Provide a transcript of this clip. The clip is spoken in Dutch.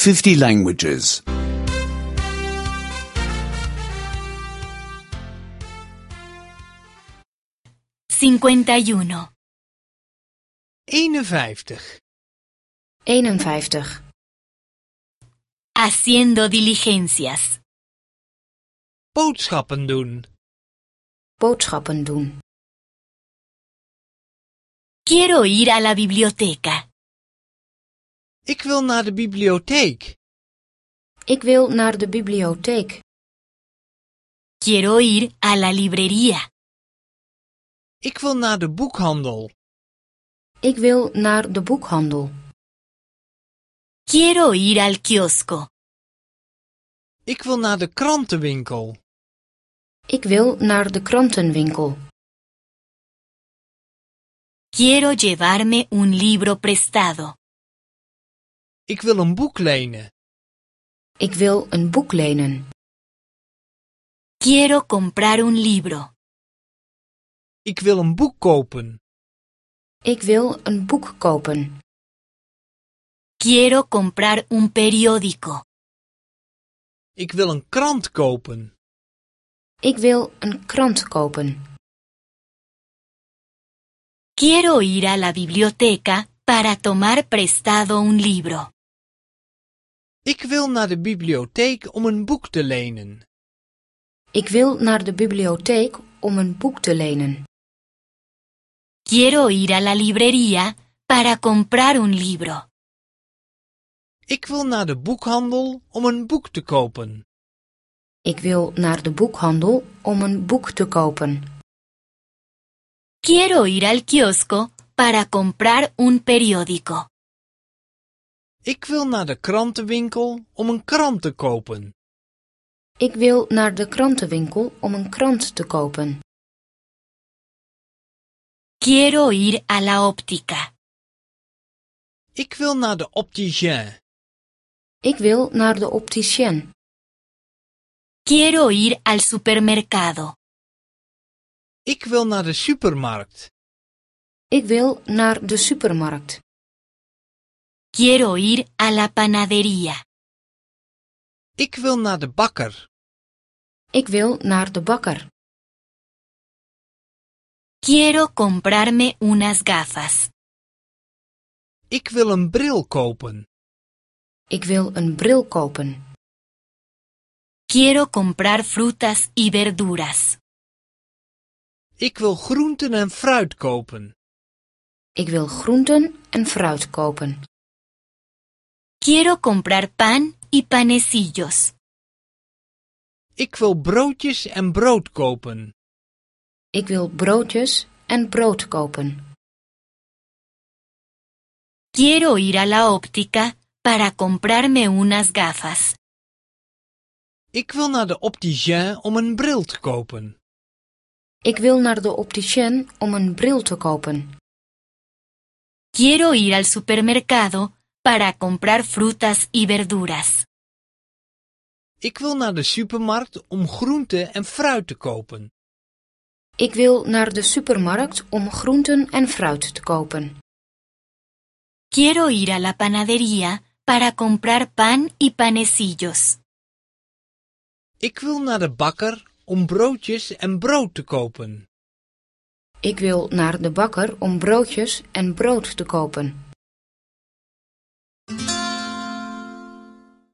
50 languages. 51. 51. 51. Haciendo diligencias. Boodschappen doen. Boodschappen doen. Quiero ir a la biblioteca. Ik wil naar de bibliotheek. Ik wil naar de bibliotheek. Quiero ir a la librería. Ik wil naar de boekhandel. Ik wil naar de boekhandel. Quiero ir al kiosco. Ik wil naar de krantenwinkel. Ik wil naar de krantenwinkel. Quiero llevarme un libro prestado. Ik wil een boek lenen. Ik wil een boek lenen. Quiero comprar un libro. Ik wil een boek kopen. Ik wil een boek kopen. Quiero comprar un periódico. Ik wil een krant kopen. Ik wil een krant kopen. Quiero ir a la biblioteca para tomar prestado un libro. Ik wil naar de bibliotheek om een boek te lenen. Ik wil naar de bibliotheek om een boek te lenen. Quiero ir a la librería para comprar un libro. Ik wil naar de boekhandel om een boek te kopen. Ik wil naar de boekhandel om een boek te kopen. Quiero ir al kiosco para comprar un periódico. Ik wil naar de krantenwinkel om een krant te kopen. Ik wil naar de krantenwinkel om een krant te kopen. Quiero ir a la óptica. Ik wil naar de opticien. Ik wil naar de opticien. Quiero ir al supermercado. Ik wil naar de supermarkt. Ik wil naar de supermarkt. Quiero ir a la panadería. Ik wil naar de bakker. Ik wil naar de bakker. Quiero comprarme unas gafas. Ik wil een bril kopen. Ik wil een bril kopen. Quiero comprar frutas y verduras. Ik wil groenten en fruit kopen. Ik wil groenten en fruit kopen. Quiero comprar pan y panecillos. Ik wil broodjes en brood kopen. Ik wil broodjes en brood kopen. Quiero ir a la óptica para comprarme unas gafas. Ik wil naar de opticien om een bril te kopen. Ik wil naar de opticien om een bril te kopen. Quiero ir al supermercado para comprar frutas y verduras. Ik wil naar de supermarkt om groenten en fruit te kopen. Ik wil naar de supermarkt om groenten en fruit te kopen. Quiero ir a la panadería para comprar pan y panecillos. Ik wil naar de bakker om broodjes en brood te kopen. Ik wil naar de bakker om broodjes en brood te kopen.